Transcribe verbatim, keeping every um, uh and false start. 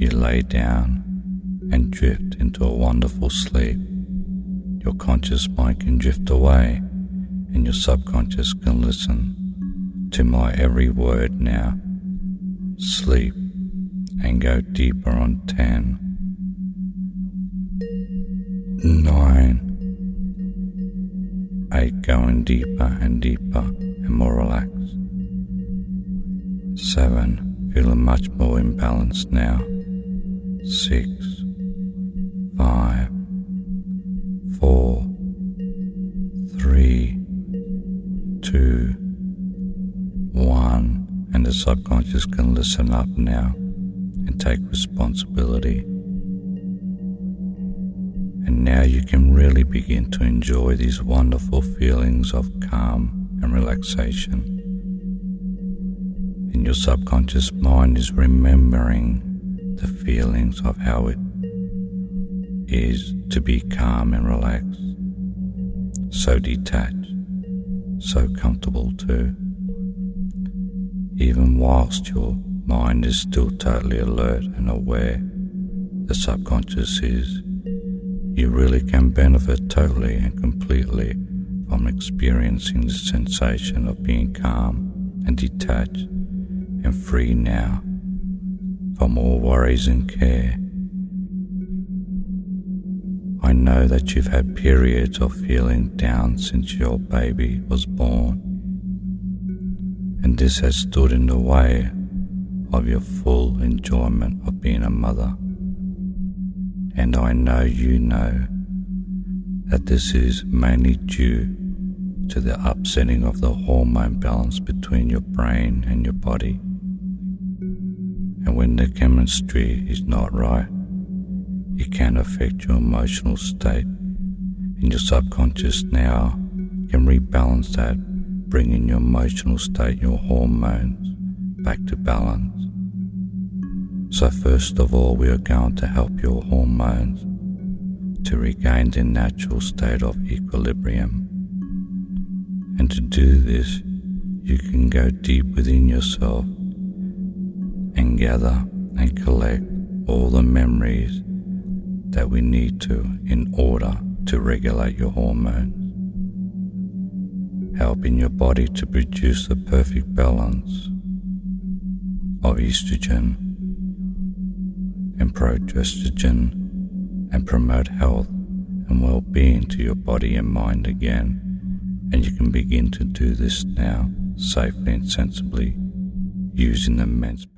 you lay down and drift into a wonderful sleep, your conscious mind can drift away and your subconscious can listen to my every word now. Sleep and go deeper on ten, nine, eight, going deeper and deeper and more relaxed. Seven, feeling much more imbalanced now. Six, five, four, three, two, one, and the subconscious can listen up now and take responsibility. And now you can really begin to enjoy these wonderful feelings of calm and relaxation. And your subconscious mind is remembering the feelings of how it is to be calm and relaxed, so detached, so comfortable too. Even whilst your mind is still totally alert and aware, the subconscious is, you really can benefit totally and completely from experiencing the sensation of being calm and detached and free now from all worries and care. I know that you've had periods of feeling down since your baby was born, and this has stood in the way of your full enjoyment of being a mother. And I know you know that this is mainly due to the upsetting of the hormone balance between your brain and your body. And when the chemistry is not right, it can affect your emotional state, and your subconscious now can rebalance that, bringing your emotional state, your hormones, back to balance. So first of all, we are going to help your hormones to regain their natural state of equilibrium. And to do this, you can go deep within yourself and gather and collect all the memories that we need to in order to regulate your hormones, helping your body to produce the perfect balance of estrogen and progesterone and promote health and well-being to your body and mind again. And you can begin to do this now safely and sensibly using the immense